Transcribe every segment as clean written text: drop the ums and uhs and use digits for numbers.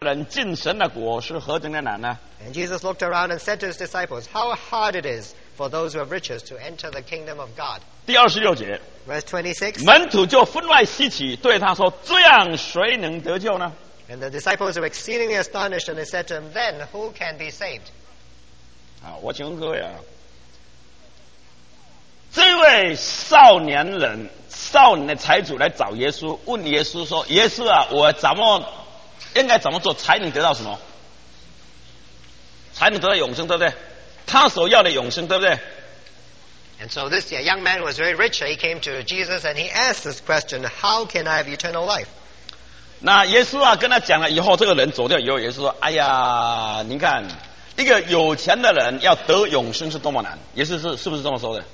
人进神的国是何等的难呢？ And Jesus looked around and said to his disciples, how hard it is for those who have riches to enter the kingdom of God. 第26节， Verse 26. 门徒就分外稀奇，对他说：“这样谁能得救呢 And the disciples were exceedingly astonished, and they said to him, then who can be saved? ？” 我请问各位这位少年的财主来找耶稣，问耶稣说：“耶稣啊，我应该怎么做才能得到什么？才能得到永生，对不对？他所要的永生，对不对？” And so this young man was very rich. He came to Jesus and he asked this question, how can I have eternal life? 那耶稣啊跟他讲了以后，这个人走掉以后，耶稣说：“哎呀，你看一个有钱的人要得永生是多么难。”耶稣是不是这么说的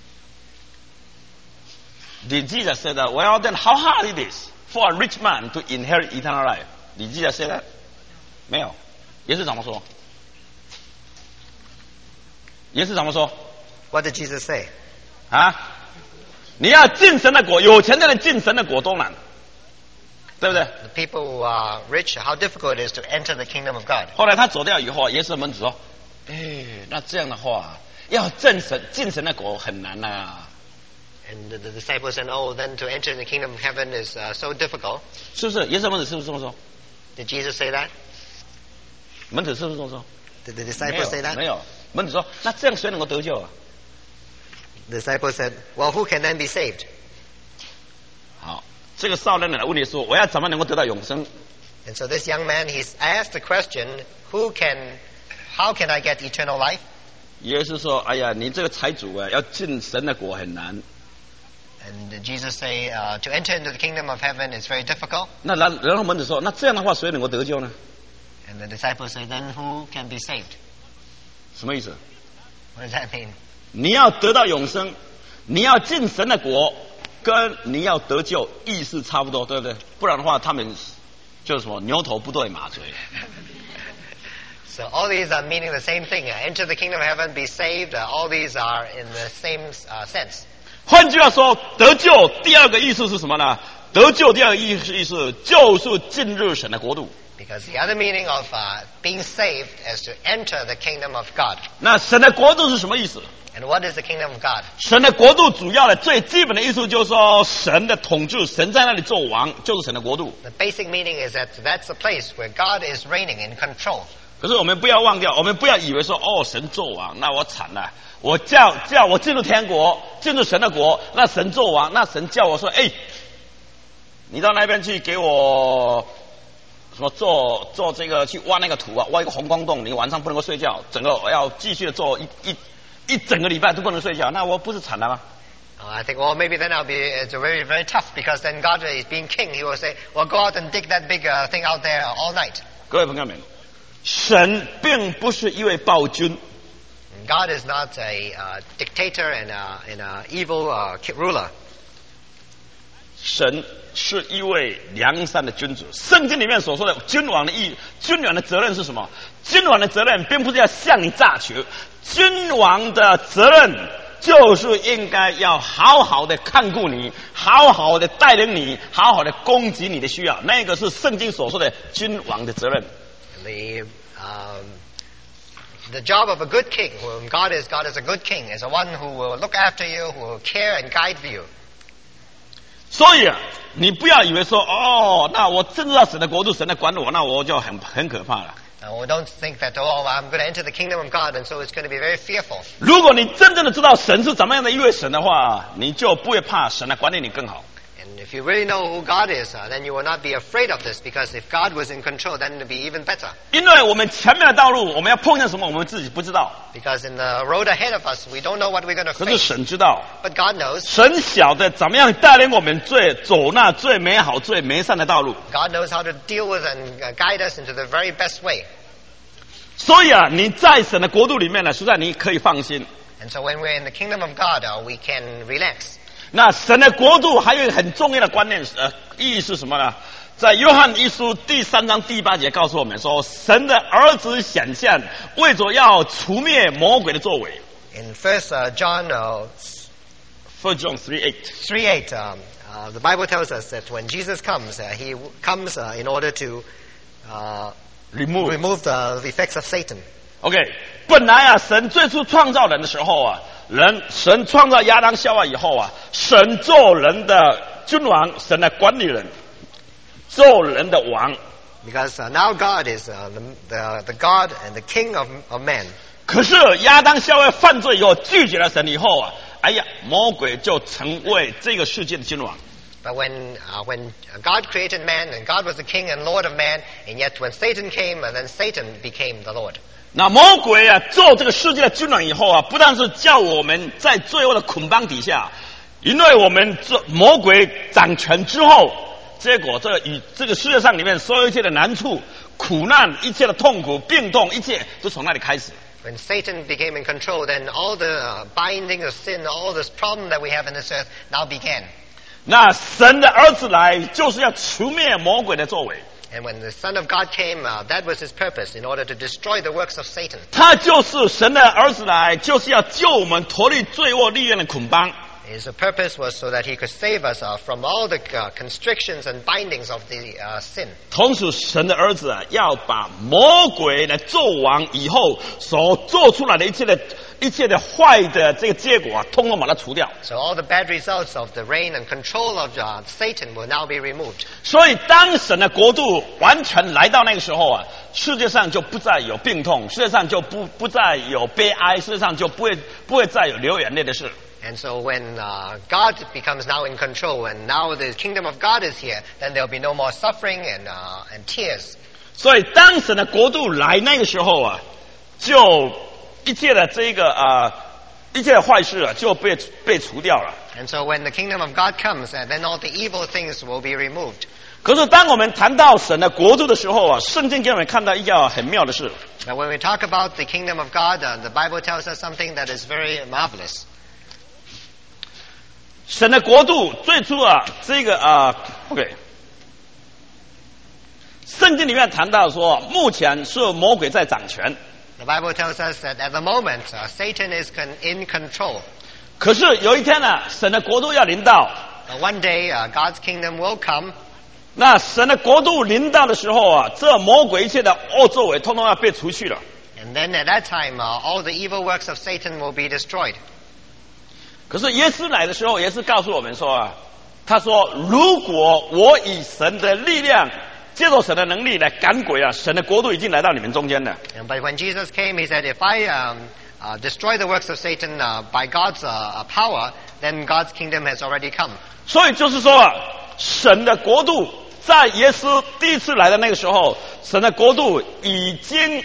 ？Did Jesus say that? Well, then how hard it is for a rich man to inherit eternal life? Did Jesus say that? 没有。耶稣怎么说？耶稣怎么说？ What did Jesus say? 你要进神的国，有钱的人进神的国多难，对不对？ The people who are rich, how difficult it is to enter the kingdom of God. 后来他走掉以后，耶稣的门徒说：“那这样的话，要进神的国很难啊。” And the disciples said, oh, then to enter the kingdom of heaven is so difficult. 是不是？耶稣门徒是不是这么说？ Did Jesus say that? 门徒是不是这么说？ Did the disciples say that? 没有。门徒说：“那这样谁能够得救啊 The disciples said, well, who can then be saved? ？” 好，这个少年人来问耶稣：“我要怎么能够得到永生 And so this young man, he's asked the question, how can I get eternal life?？” 耶稣说：“哎呀，你这个财主啊，要进神的国很难。” And Jesus say, to enter into the kingdom of heaven is very difficult. 然后门徒说：“那这样的话，谁能够得救呢 And the disciples say, then who can be saved?？” 什么意思？ What does that mean? 你要得到永生，你要进神的国，跟你要得救意思差不多，对不对？不然的话，他们就是什么牛头不对马嘴。 So all these are meaning the same thing. Enter the kingdom of heaven, be saved. All these are in the same sense. 换句话说，得救第二个意思是什么呢？得救第二个意思就是进入神的国度。 Because the other meaning of being saved is to enter the kingdom of God. 那神的国度是什么意思？ And what is the kingdom of God? 神的国度主要的最基本的意思就是说，神的统治，神在那里做王，就是神的国度。 The basic meaning is that that's the place where God is reigning in control. 可是我们不要忘掉，我们不要以为说，神做王，那我惨了。我叫我进入天国，进入神的国，那神做王，那神叫我说，你到那边去给我什么做这个去挖那个土啊，挖一个红光洞，你晚上不能够睡觉，整个要继续的做一整个礼拜都不能睡觉，那我不是惨了吗？ I think, well, maybe then it's very, very tough because then God is being king. He will say, well, go out and dig that big thing out there all night. 各位朋友们，神并不是一位暴君。 God is not a dictator and an evil ruler. 神是一位良善的君主。圣经里面所说的君王的责任是什么？君王的责任并不是要向你榨取，君王的责任就是应该要好好的看顾你，好好的带领你，好好的供给你的需要。那个是圣经所说的君王的责任。 The job of a good king, whom God is a good king, is the one who will look after you, who will care and guide for you. 所以你不要以为说，那我真知道神的国度，神在管我，那我就很可怕了。 Don't think that, I'm going to enter the kingdom of God, and so it's going to be very fearful. 如果你真正的知道神是怎么样的一位神的话，你就不会怕神来管理你更好。 And if you really know who God is, then you will not be afraid of this, because if God was in control, then it would be even better. 因为我们前面的道路，我们要碰见什么，我们自己不知道。 Because in the road ahead of us, we don't know what we're going to 可是 face. 神知道， But God knows. 神晓得怎么样带领我们走那最美好、最美善的道路。 God knows how to deal with and guide us into the very best way. 所以你在神的国度里面呢，实在你可以放心。 And so when we're in the kingdom of God, we can relax. 那神的国度还有一个很重要的观念，意义是什么呢？在约翰一书第3章第8节告诉我们说，神的儿子显现，为着要除灭魔鬼的作为。 In 1 John 1 John 3:8. 3:8, the Bible tells us that when Jesus comes, he comes in order to remove。 remove the effects of Satan. OK， 本来啊，神最初创造人的时候啊，神创造亚当夏娃以后啊，神做人的君王，神来管理人，做人的王。 Because now God is the God and the King of men. 可是亚当夏娃犯罪以后，拒绝了神以后啊，哎呀，魔鬼就成为这个世界的君王。 But when God created man and God was the King and Lord of man, and yet when Satan came, and then Satan became the Lord. 那魔鬼啊，做这个世界的君王以后啊，不但是叫我们在罪恶的捆绑底下，因为我们魔鬼掌权之后，结果这个世界上里面所有一切的难处、苦难、一切的痛苦、病痛，一切都从那里开始。 When Satan became in control, then all the binding of sin, all this problem that we have in this earth now began. 那神的儿子来，就是要除灭魔鬼的作为。 And when the Son of God came, that was his purpose, in order to destroy the works of Satan. 他就是神的儿子来，就是要救我们脱离罪恶力量的捆绑。 His purpose was so that he could save us from all the constrictions and bindings of the sin. 同时，神的儿子啊，要把魔鬼来做王以后所做出来的一切的坏的这个结果啊，通通把它除掉。 So all the bad results of the reign and control of Satan will now be removed. 所以，当神的国度完全来到那个时候啊，世界上就不再有病痛，世界上就不再有悲哀，世界上就不会再有流眼泪的事。 And so when God becomes now in control, and now the kingdom of God is here, then there'll be no more suffering and tears. 所以，当神的国度来那个时候啊，就一切的一切的坏事啊，就被除掉了。 And so when the kingdom of God comes, then all the evil things will be removed. 可是，当我们谈到神的国度的时候啊，圣经给我们看到一件很妙的事。 Now when we talk about the kingdom of God, the Bible tells us something that is very marvelous. 神的国度最初啊，OK， 圣经里面谈到说，目前是魔鬼在掌权。 The Bible tells us that at the moment, Satan is in control. 可是有一天呢、神的国度要临到。 But one day, God's kingdom will come. 那神的国度临到的时候啊，这魔鬼一切的恶作为，通通要被除去了。 And then at that time, all the evil works of Satan will be destroyed. 可是耶稣来的时候，也是告诉我们说啊，他说：“如果我以神的力量，借着神的能力来赶鬼啊，神的国度已经来到你们中间了。” But when Jesus came, he said, if I destroy the works of Satan by God's power, then God's kingdom has already come. 所以就是说啊，神的国度在耶稣第一次来的那个时候，神的国度已经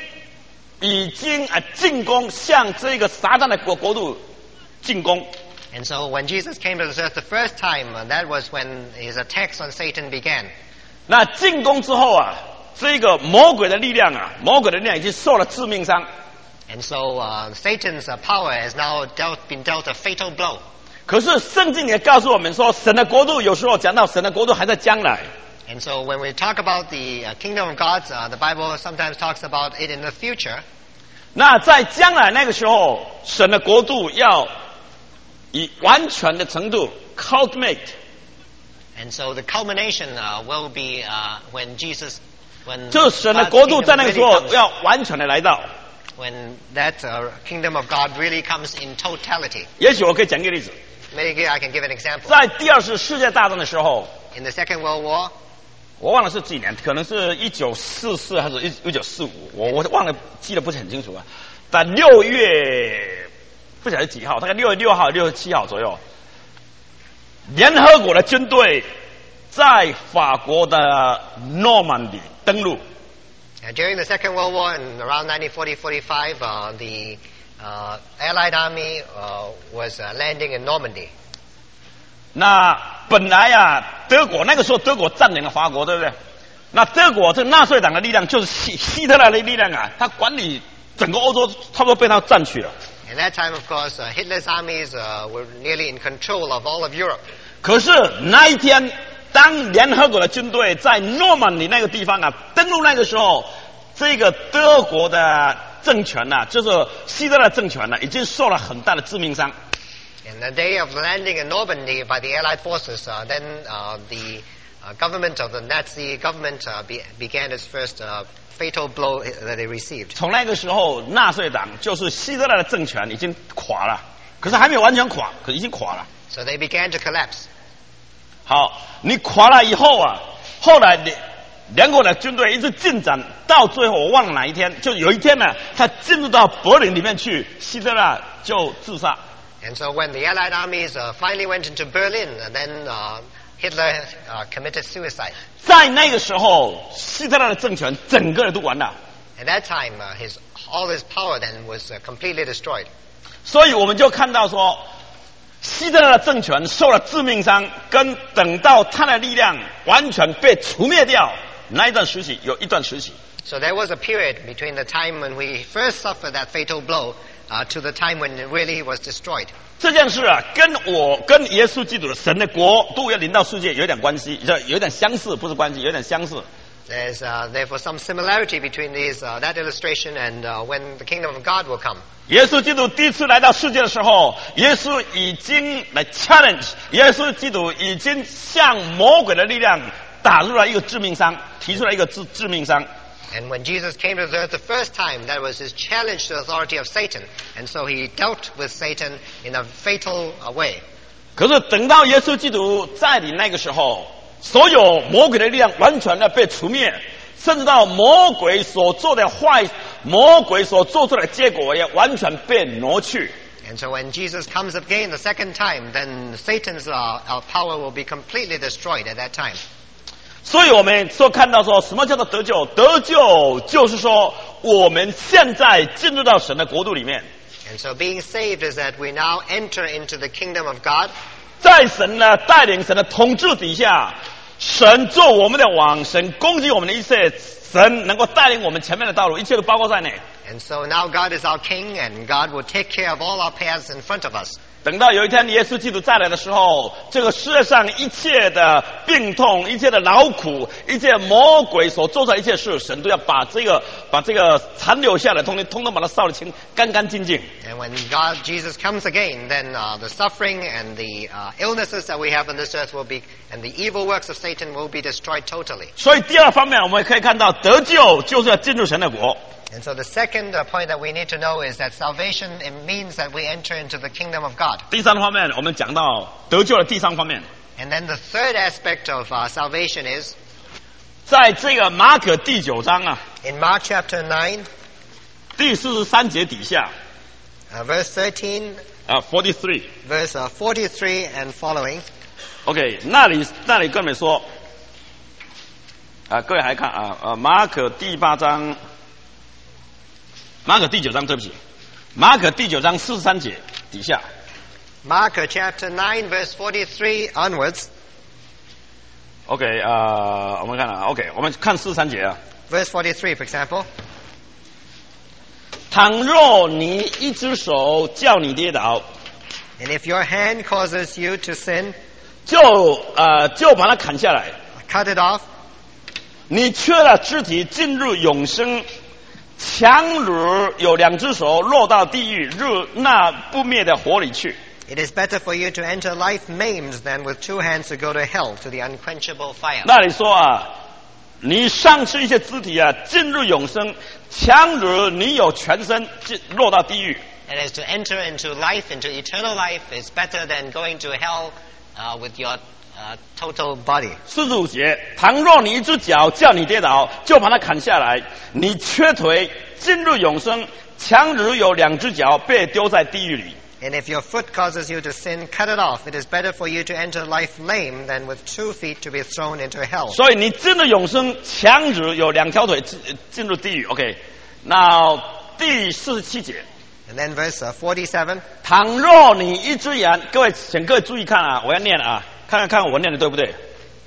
进攻，向这个撒旦的国度进攻。 And so when Jesus came to this earth the first time, that was when his attacks on Satan began. 那进攻之后啊，这个魔鬼的力量已经受了致命伤。 And so Satan's power has now been dealt a fatal blow. 可是圣经也告诉我们说，神的国度有时候讲到神的国度还在将来。 And so when we talk about the kingdom of God, the Bible sometimes talks about it in the future. 那在将来那个时候，神的国度要以完全的程度 culminate。 And so the culmination will be when when 就是神的 God's 国度在那 kingdom 个时 really 候 comes, 要完全的来到。 when that kingdom of God really comes in totality. 也许我可以讲一个例子， Maybe I can give an example. 在第二次世界大战的时候， In the Second World War, 我忘了是几年，可能是1944还是1945，我忘了，记得不是很清楚啊。但6月不晓得几号，大概6月6号、6月7号左右，联合国的军队在法国的诺曼底登陆。 during the Second World War, in around 1940-45, the Allied army was landing in Normandy. 那本来啊，德国那个时候德国占领了法国，对不对？那德国这纳粹党的力量就是希特勒的力量啊，他管理整个欧洲，差不多被他占去了。 At that time, of course, Hitler's armies were nearly in control of all of Europe. 可是那一天，当联合国的军队在诺曼底那个地方啊登陆那个时候，这个德国的政权呐、就是希特勒政权呐、已经受了很大的致命伤。 In the day of landing in Normandy by the Allied forces, then government of the Nazi government began its first fatal blow that they received. 从那个时候，纳粹党就是希特勒的政权已经垮了，可是还没有完全垮，可已经垮了。 So they began to collapse. 好，你垮了以后啊，后来联国的军队一直进展，到最后我忘了哪一天，就有一天呢，他进入到柏林里面去，希特勒就自杀。 And so when the Allied armies finally went into Berlin, and then Hitler committed suicide. 在那个时候，希特勒的政权整个人都完了。 At that time, all his power then was completely destroyed. 所以我们就看到说，希特勒的政权受了致命伤，跟等到他的力量完全被除灭掉那一段时期，有一段时期。 So there was a period between the time when we first suffered that fatal blow to the time when it really was destroyed. 这件事啊，跟耶稣基督的神的国度要临到世界有点关系，有点相似，不是关系，有点相似。 There's therefore some similarity between that illustration and when the kingdom of God will come. 耶稣基督第一次来到世界的时候，耶稣已经来 challenge， 耶稣基督已经向魔鬼的力量打入了一个致命伤，提出了一个致命伤。 And when Jesus came to the earth the first time, that was his challenge to the authority of Satan. And so he dealt with Satan in a fatal way. 可是等到耶稣基督在临那个时候，所有魔鬼的力量完全的被除灭，甚至到魔鬼所做的坏，魔鬼所做出的结果也完全被挪去。 And so when Jesus comes again the second time, then Satan's power will be completely destroyed at that time. 所以我们说看到说什么叫做得救？得救就是说我们现在进入到神的国度里面。 And so being saved is that we now enter into the kingdom of God. 在神的带领、神的统治底下，神做我们的王，神攻击我们的一切，神能够带领我们前面的道路，一切都包括在内。 And so now God is our king, and God will take care of all our paths in front of us. 等到有一天耶稣基督再来的时候，这个世界上一切的病痛、一切的劳苦、一切魔鬼所做的一切事，神都要把这个残留下来，通通把它扫得清干干净净。 And when Jesus comes again, then the suffering and the illnesses that we have on this earth will be, and the evil works of Satan will be destroyed totally. 所以第二方面，我们可以看到得救就是要进入神的国。 And so the second point that we need to know is that salvation, it means that we enter into the kingdom of God. 第三方面，我们讲到得救的第三方面。 And then the third aspect of salvation is 在这个马可第9章啊， in Mark chapter 9, 第43节底下 verse 13, 43。 verse 43 and following. OK， 那里跟我们说各位还看马可第8章。马可第9章，对不起，马可第9章43节底下。 Mark chapter 9 verse 43 onwards. OK， 我们看OK， 我们看43节啊。 Verse 43, for example. 倘若你一只手叫你跌倒， And if your hand causes you to sin, 就把它砍下来。 cut it off. 你缺了肢体进入永生。强如有2只手落到地狱，入那不灭的火里去。 It is better for you to enter life maimed than with 2 hands to go to hell, to the unquenchable fire. 那里说你丧失一些肢体进入永生，强如你有全身落到地狱。 And as to enter into life, into eternal life, is better than going to hell with your total body. 45节，倘若你一只脚叫你跌倒，就把它砍下来。你缺腿进入永生，强如有2只脚被丢在地狱里。 And if your foot causes you to sin, cut it off. It is better for you to enter life lame than with 2 feet to be thrown into hell. 所以你进入永生，强如有2条腿进入地狱。OK， 那第47节。 And then verse 47. 倘若你一只眼，请各位注意看我要念看我念的对不对。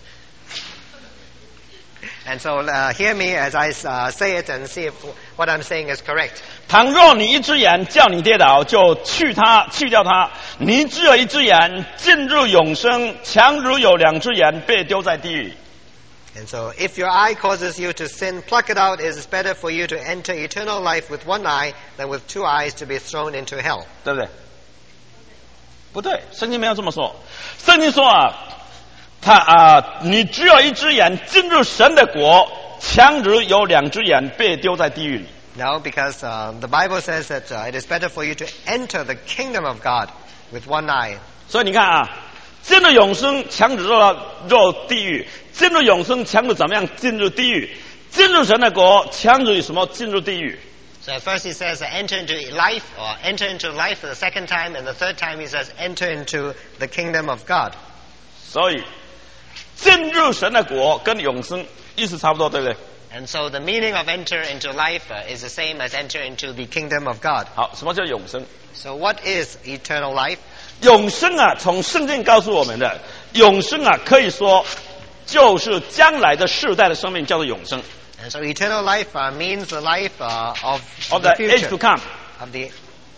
And so hear me as I say it and see if what I'm saying is correct. 倘若你一只眼叫你跌倒，就去掉它。你只有一只眼进入永生，强如有2只眼被丢在地狱。 And so if your eye causes you to sin, pluck it out. It is better for you to enter eternal life with 1 eye than with 2 eyes to be thrown into hell. 对不对？不对，圣经没有这么说。圣经说你只有一只眼进入神的国，强如有两只眼被丢在地狱里。 No, because the Bible says that it is better for you to enter the kingdom of God with one eye. 所以你看啊，进入永生强如入地狱，进入永生强如怎么样进入地狱？进入神的国强如什么进入地狱？ So at first he says enter into life, or enter into life for the second time, and the third time he says enter into the kingdom of God. 所以进入神的国跟永生意思差不多，对不对？ And so the meaning of enter into life is the same as enter into the kingdom of God. 好，什么叫永生？ So what is eternal life? 永生啊，从圣经告诉我们的永生啊，可以说就是将来的世代的生命，叫做永生。 And so eternal life means the life of the age future. to come. Of the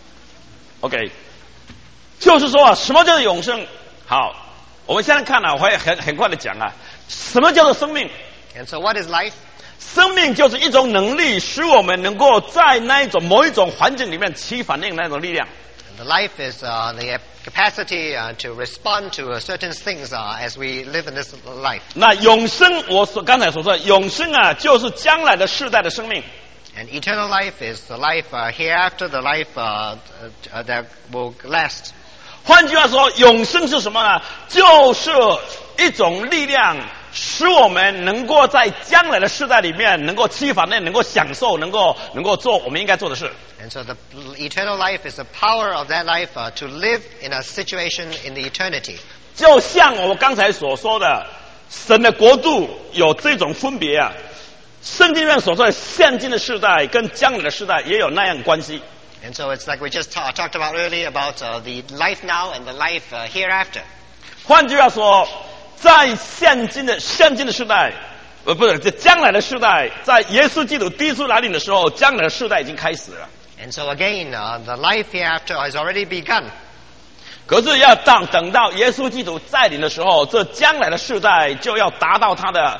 OK， 就是说啊，什么叫做永生？好，我们现在看啊，我会很快的讲啊，什么叫做生命？ And so what is life? 生命就是一种能力，使我们能够在那一种某一种环境里面起反应的那种力量。 And the life is the capacity to respond to certain things as we live in this life. 那永生，我刚才所说的永生啊，就是将来的世代的生命。 And eternal life is the life hereafter, the life that will last. 换句话说，永生是什么呢？就是一种力量，使我们能够在将来的世代里面能够起反应，能够享受，能够做我们应该做的事。 And so the eternal life is the power of that life to live in a situation in the eternity. 就像我刚才所说的，神的国度有这种分别啊。圣经里面所说的现今的世代跟将来的世代也有那样关系。 And so it's like we just talked about earlier about the life now and the life hereafter. 换句话说，在现今的时代，不是，这将来的世代，在耶稣基督第一次来临的时候，将来的世代已经开始了。 And so again, the life hereafter has already begun. 可是等到耶稣基督再临的时候，这将来的世代就要达到他的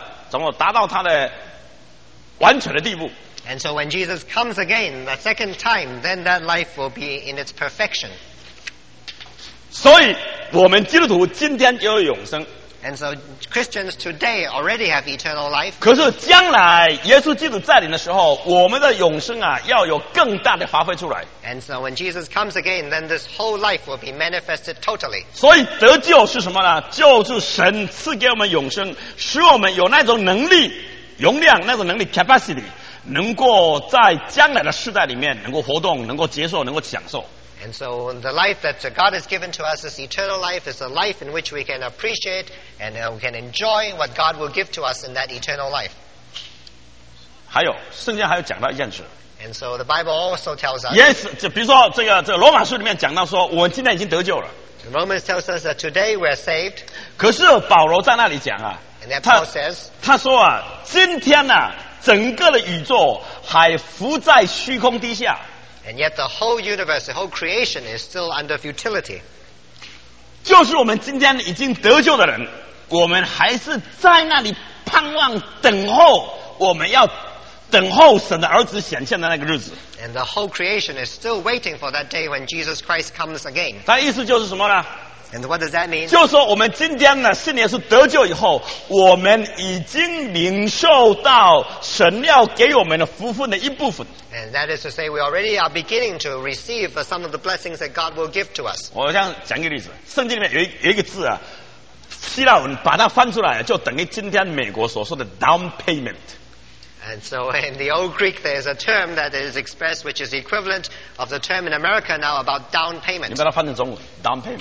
完全的地步。 And so when Jesus comes again, the second time, then that life will be in its perfection. 所以，我们基督徒今天就有永生。 And so Christians today already have eternal life. 可是将来耶稣基督再临的时候，我们的永生啊，要有更大的发挥出来。 And so when Jesus comes again, then this whole life will be manifested totally. 所以得救是什么呢？就是神赐给我们永生，使我们有那种能力、容量，那种能力 capacity， 能够在将来的世代里面能够活动，能够接受，能够享受。 And so the life that God has given to us, this eternal life, is a life in which we can appreciate and we can enjoy what God will give to us in that eternal life. 还有，圣经还有讲到一件事。 And so the Bible also tells us, Yes， 就比如说这个罗马书里面讲到说，我们今天已经得救了。 Romans tells us that today we're saved. 可是保罗在那里讲啊， And then Paul says, 他说啊，今天啊，整个的宇宙还浮在虚空底下。 and yet the whole universe, the whole creation is still under futility. 就是我们今天已经得救的人，我们还是在那里盼望等候，我们要等候神的儿子显现的那个日子。 And the whole creation is still waiting for that day when Jesus Christ comes again. 他的意思就是什么呢？ And what does that mean? 就是说我们今天呢，信耶稣得救以后，我们已经领受到神要给我们的福分的一部分。 And that is to say, we already are beginning to receive some of the blessings that God will give to us. 我想讲一个例子，圣经里面有一个字啊，希腊文把它翻出来，就等于今天美国所说的 down payment。 And so in the old Greek, there's a term that is expressed, which is the equivalent of the term in America now about down 你 payment. 把它翻成中文 down payment。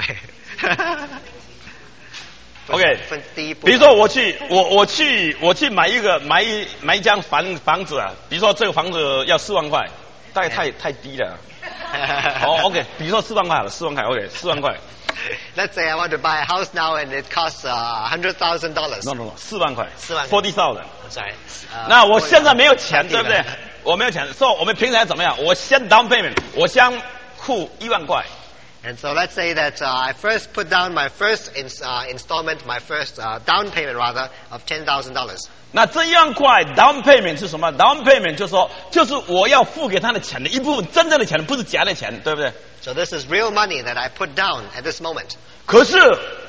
OK， 比如说我去买一间房子啊，比如说这个房子要4万块，大概太低了。OK， 比如说4万块好了，4万块 OK，4万块。 Let's say I want to buy a house now and it costs $100,000. No， 4万块 4万块 ，40,000。 I'm sorry. 那我现在没有钱，对不对太低了？ 我没有钱，所以我们平常怎么样？我先 down payment， 我先付1万块。 And so let's say that I first put down my first installment, my first down payment rather, of $10,000. 那这1万块 down payment 是什么 ？down payment 就是我要付给他的钱的一部分，真正的钱，不是假的钱，对不对？ So this is real money that I put down at this moment. 可是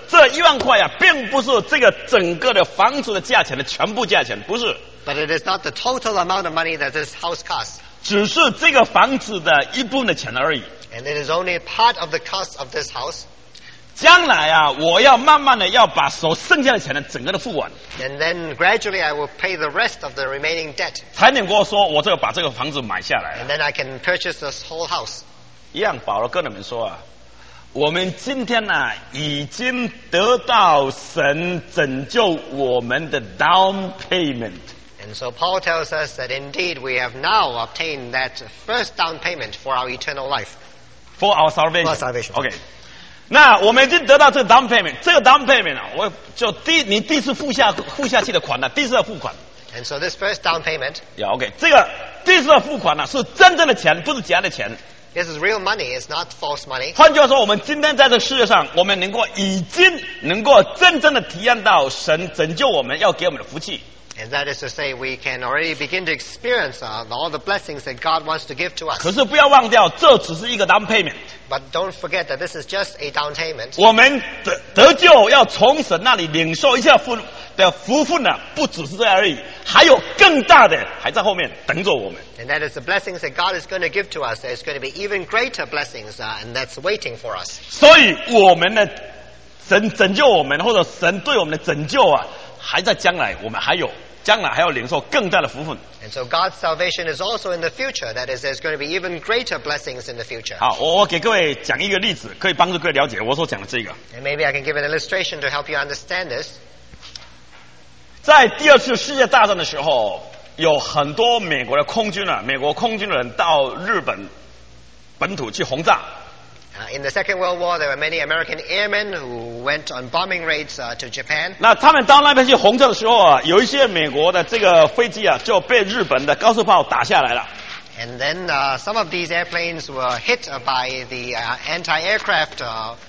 这1万块呀，并不是这个整个的房子的价钱的全部价钱，不是。 But it is not the total amount of money that this house costs. 只是这个房子的一部分的钱而已。 And it is only part of the cost of this house. 将来啊，我要慢慢的要把所剩下的钱呢，整个的付完。 And then gradually I will pay the rest of the remaining debt. 才能够说我把这个房子买下来。 And then I can purchase this whole house. 一样，保罗跟你们说啊，我们今天呢，已经得到神拯救我们的 down payment。 And so Paul tells us that indeed we have now obtained that first down payment for our eternal life. For our salvation. For salvation. OK. 那我们已经得到这个 down payment， 这个 down payment 啊，我就你第一次付下去的款呢，第一次要付款。 And so this first down payment. Yeah, OK， 这个第一次的付款呢，是真正的钱，不是假的钱。 This is real money, it's not false money. 换句话说，我们今天在这世界上，我们已经能够真正的体验到神拯救我们要给我们的福气。 And that is to say, we can already begin to experience all the blessings that God wants to give to us. 可是不要忘掉，这只是一个 down payment。 But don't forget that this is just a down payment. 我们得救要从神那里领受一下的福分呢，不只是这样而已，还有更大的还在后面等着我们。 And that is the blessings that God is going to give to us. There's going to be even greater blessings, and that's waiting for us. 所以我们的神拯救我们，或者神对我们的拯救啊，还在将来，我们将来还要领受更大的福分。 And so God's salvation is also in the future. That is, there's going to be even greater blessings in the future. 好，我给各位讲一个例子，可以帮助各位了解我所讲的这个。 And maybe I can give an illustration to help you understand this. 在第2次世界大战的时候，有很多美国空军的人到日本本土去轰炸。 In the Second World War, there were many American airmen who went on bombing raids to Japan. 那他们到那边去轰炸的时候啊，有一些美国的这个飞机啊，就被日本的高射炮打下来了。 And then some of these airplanes were hit by the anti-aircraft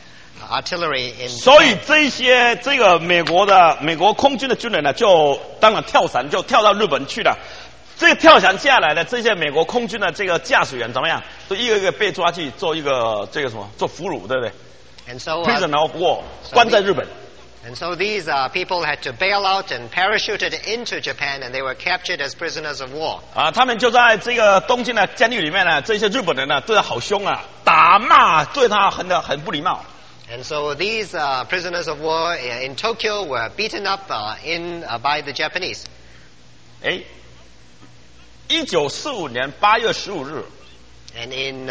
artillery in Japan. 所以这个美国空军的军人呢，就当然跳伞，就跳到日本去了。这个跳伞下来的这些美国空军的这个驾驶员怎么样？都一个一个被抓去做做俘虜，对不对 And so, ？Prisoner of war， 关在日本。 And so these people had to bail out and parachuted into Japan, and they were captured as prisoners of war. 啊，他们就在这个东京的监狱里面呢，这些日本人呢对他好凶啊，打骂，对他很不礼貌。 And so these prisoners of war in Tokyo were beaten up by the Japanese. 1945年8月15日 And in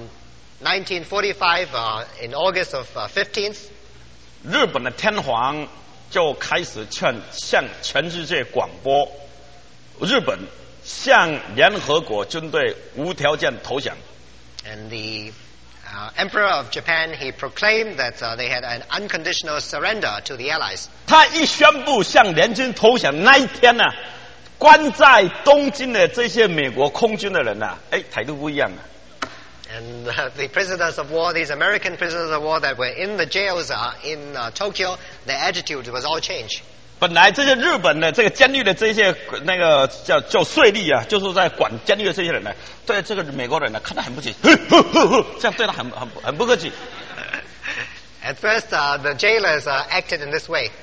1945, in August of 15th, 日本的天皇就开始向全世界广播，日本向联合国军队无条件投降。 And the Emperor of Japan, he proclaimed that they had an unconditional surrender to the Allies. 他一宣布向联军投降那一天呢，关在东京的这些美国空军的人呢，态度不一样了。 And the prisoners of war, these American prisoners of war that were in the jails in Tokyo, their attitude was all changed. 本来这些日本的这个监狱的这些叫税吏啊，就是在管监狱的这些人呢，对这个美国人呢看他很不起，这样对他很不客气。 At first, the jailers acted in this way.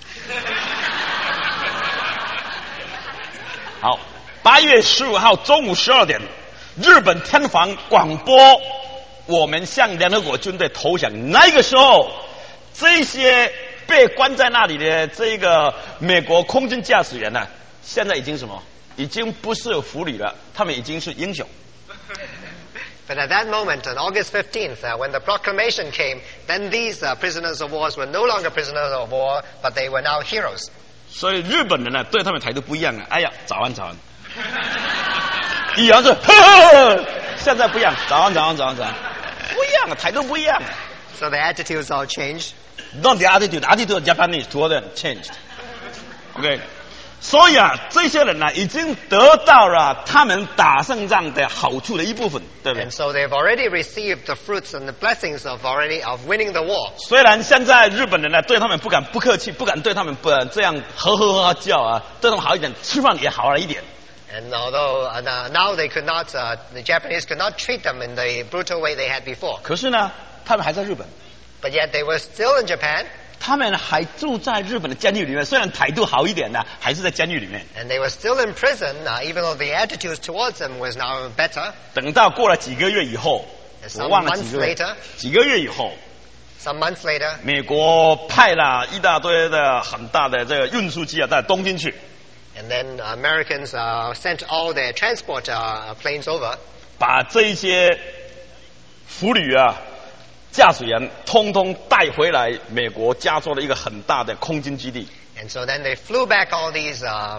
好，8月15号中午12点，日本天皇广播，我们向联合国军队投降。那个时候，这些被关在那里的这个美国空军驾驶员呢，现在已经什么？已经不是俘虏了，他们已经是英雄。 But at that moment, on August 15th, when the proclamation came, then these prisoners of war were no longer prisoners of war, but they were now heroes. 所以日本人呢，对他们态度不一样了。哎呀，早安早安。以前是呵，现在不一样，早安早安早安早安，不一样啊，态度不一样。 So the attitudes all changed. Not the attitude Japanese toward them changed. OK， 所以啊，这些人呢，已经得到了他们打胜仗的好处的一部分，对不对？ And so they've already received the fruits and the blessings of winning the war. 虽然现在日本人呢对他们不客气，不敢对他们这样呵叫啊，对他们好一点，吃饭也好了一点。 And although now they could not, the Japanese could not treat them in the brutal way they had before. 可是呢，他们还在日本。 But yet they were still in Japan. 他们还住在日本的监狱里面，虽然态度好一点呢，还是在监狱里面。 And they were still in prison, even though the attitudes towards them was now better. 等到过了几个月以后，我忘了几个月以后。 Some months later, 美国派了一大堆的很大的这个运输机到东京去。 And then Americans sent all their transport planes over. 把这一些俘虜驾驶员通通带回来美国加州的一个很大的空军基地。 And so then they flew back all these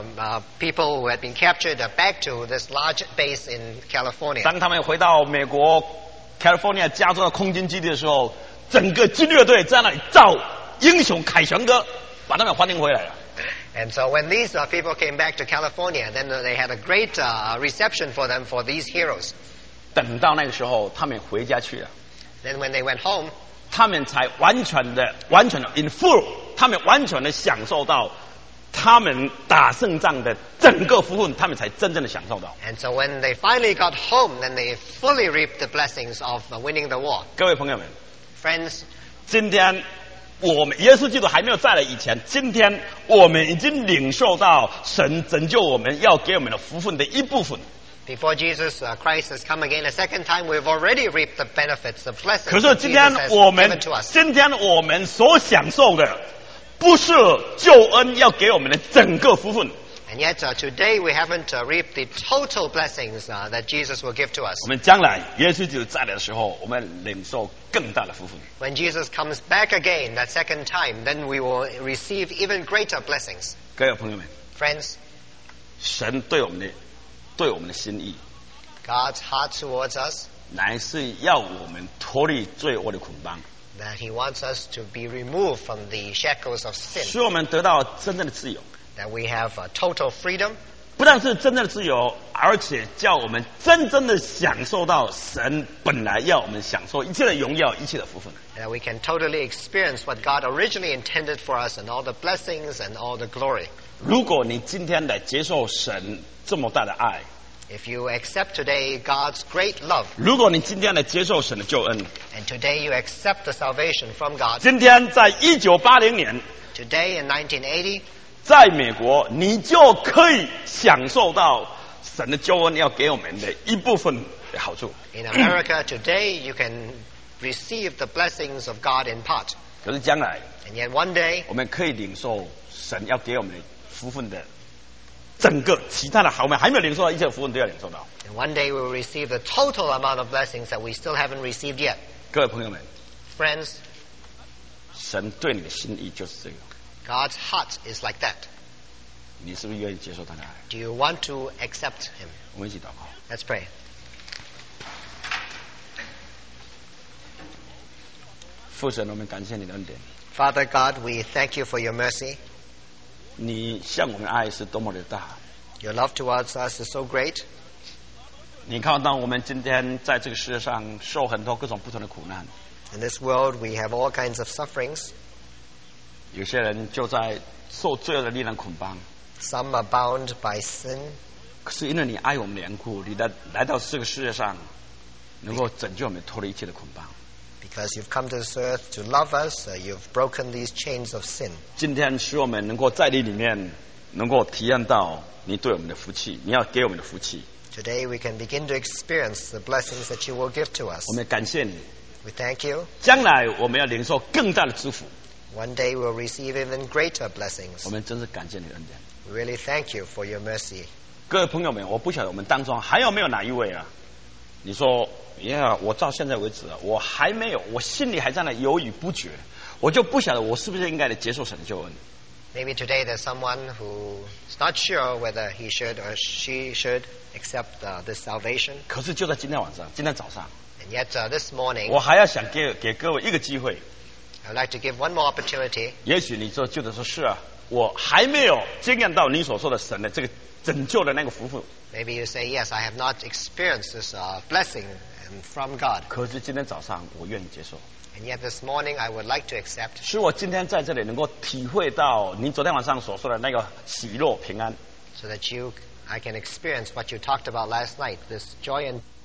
people who had been captured back to this large base in California. 当他们回到美国 California 加州的空军基地的时候，整个军乐队在那里奏英雄凯旋歌，把他们欢迎回来了。 And so when these people came back to California, then they had a great reception for them for these heroes. 等到那个时候，他们回家去了。 Then when they went home, 他们才完全的 in full， 他们完全的享受到他们打胜仗的整个福分，他们才真正的享受到。 And so when they finally got home, then they fully reaped the blessings of winning the war. 各位朋友们 Friends, 今天我们耶稣基督还没有再来以前，今天我们已经领受到神拯救我们要给我们的福分的一部分。 Before Jesus Christ has come again a second time, we've already reaped the benefits, the blessings 可是 that 今 Jesus 天 has 我们 given to us. 今天我们所享受的，不是救恩要给我们的整个福分。 And yet today we haven't reaped the total blessings that Jesus will give to us. 我们将来耶稣基督再来的时候，我们领受更大的福分。 When Jesus comes back again that second time, then we will receive even greater blessings. 各位朋友们， Friends, 神对我们的心意， God's heart towards us, 乃是要我们脱离罪恶的捆绑， that He wants us to be removed from the shackles of 使 sin, 我们得到真正的自由。 that we have total freedom, 不但是真正的自由，而且叫我们真正的享受到神本来要我们享受一切的荣耀、一切的福分。 that we can totally experience what God originally intended for us and all the blessings and all the glory. 如果你今天来接受神这么大的爱， If you accept today God's great love, 如果你今天来接受神的救恩， and today you accept the salvation from God, 今天在1980年， today in 1980, 在美国，你就可以享受到神的救恩要给我们的一部分的好处。 in America today you can receive the blessings of God in part. 可是将来， And yet one day 我们可以领受神要给我们的福分的整个其他的好，我们还没有领受到一切的福分都要领受到。 And one day we will receive the total amount of blessings that we still haven't received yet. 各位朋友们， Friends, 神对你的心意就是这个， God's heart is like that. 你是不是愿意接受他的爱？ Do you want to accept Him? 我们一起祷告。 Let's pray. 父神，我们感谢你的恩典， Father God, we thank you for your mercy. 你向我们的爱是多么的大。 Your love towards us is so great. 你看到我们今天在这个世界上受很多各种不同的苦难， In this world we have all kinds of sufferings. 有些人就在受罪恶的力量捆绑。 Some are bound by sin. 可是因为你爱我们的缘故，你来到这个世界上，能够拯救我们脱离一切的捆绑。 Because you've come to this earth to love us, you've broken these chains of sin. 今天使我们能够在你里面，能够体验到你对我们的福气，你要给我们的福气。 Today we can begin to experience the blessings that you will give to us. 我们感谢你， We thank you. 将来我们要领受更大的祝福。 One day we'll receive even greater blessings. 我们真是感谢你的恩典。 We really thank you for your mercy. 各位朋友们，我不晓得我们当中还有没有哪一位啊？你说，我到现在为止啊，我还没有，我心里还在那犹豫不决，我就不晓得我是不是应该来接受神的救恩。 Maybe today there's someone who's not sure whether he should or she should accept this salvation. 可是就在今天晚上，今天早上， And yet this morning, 我还要想给各位一个机会。 I'd like to give one more opportunity. 也许你就得说是啊，我还没有经验到你所说的神的这个拯救的那个福分。 Maybe you say, yes, I have not experienced this blessing from God. 可是今天早上我愿意接受， And yet this morning I would like to accept 使我今天在这里能够体会到你昨天晚上所说的那个喜乐平安。 so that I can experience what you talked about last night, this joy and